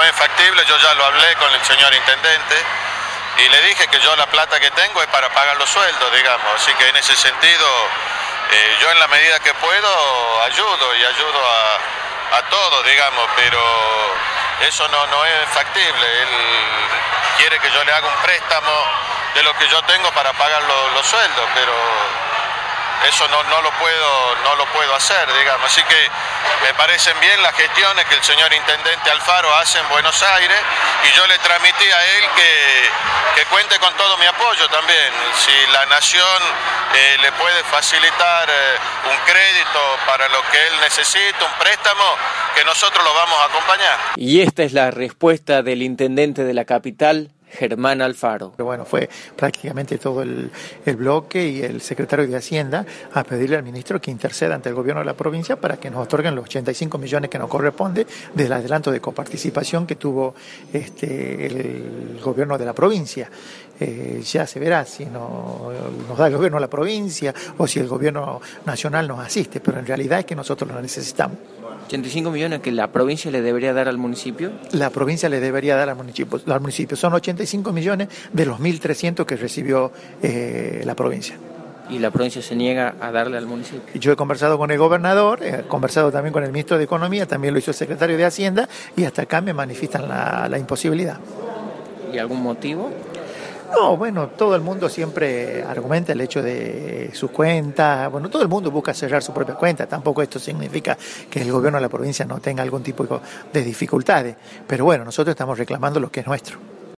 es factible, yo ya lo hablé con el señor intendente y le dije que yo la plata que tengo es para pagar los sueldos, digamos, así que en ese sentido yo en la medida que puedo ayudo a todos, digamos, pero eso no es factible. Él quiere que yo le haga un préstamo de lo que yo tengo para pagar los sueldos, pero eso no lo puedo hacer, digamos. Así que me parecen bien las gestiones que el señor intendente Alfaro hace en Buenos Aires y yo le transmití a él que cuente con todo mi apoyo también. Si la Nación le puede facilitar un crédito para lo que él necesita, un préstamo, que nosotros lo vamos a acompañar. Y esta es la respuesta del intendente de la capital, Germán Alfaro. Pero bueno, fue prácticamente todo el bloque y el secretario de Hacienda a pedirle al ministro que interceda ante el gobierno de la provincia para que nos otorguen los 85 millones que nos corresponde del adelanto de coparticipación que tuvo el gobierno de la provincia. Ya se verá si nos da el gobierno de la provincia o si el gobierno nacional nos asiste, pero en realidad es que nosotros lo necesitamos. 85 millones que la provincia le debería dar al municipio. La provincia le debería dar al municipio. Son 85 millones de los 1.300 que recibió la provincia. ¿Y la provincia se niega a darle al municipio? Yo he conversado con el gobernador, he conversado también con el ministro de Economía, también lo hizo el secretario de Hacienda y hasta acá me manifiestan la imposibilidad. ¿Y algún motivo? No, bueno, todo el mundo siempre argumenta el hecho de sus cuentas, bueno, todo el mundo busca cerrar su propia cuenta, tampoco esto significa que el gobierno de la provincia no tenga algún tipo de dificultades, pero bueno, nosotros estamos reclamando lo que es nuestro.